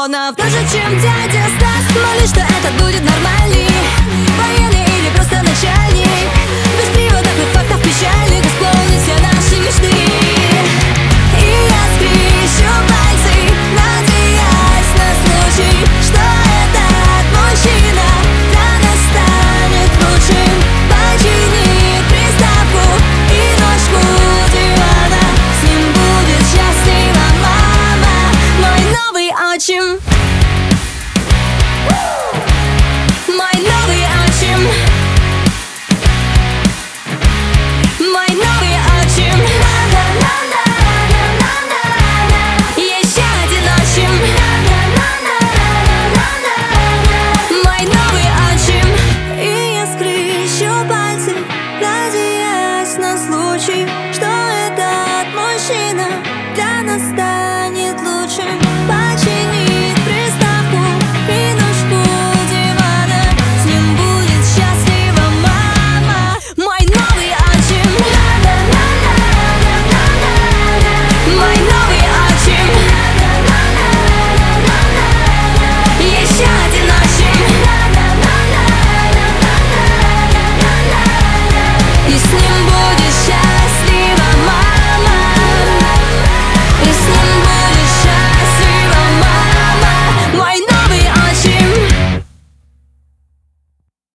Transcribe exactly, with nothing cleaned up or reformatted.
миллионов. Дольше, чем дядя Стас. Молюсь, что это будет нормальный военный или просто начальник. Без приводов и фактов печальных исполнить все наши мечты. И я скрещу пальцы, надеясь на случай, что этот мужчина для нас станет лучшим. Починит приставку и ножку дивана. С ним будет счастлива мама, мой новый отчим. Мой новый отчим. Мой новый отчим. Еще один отчим. Мой новый отчим. И я скрещу пальцы, надеясь на случай, что этот мужчина для нас станет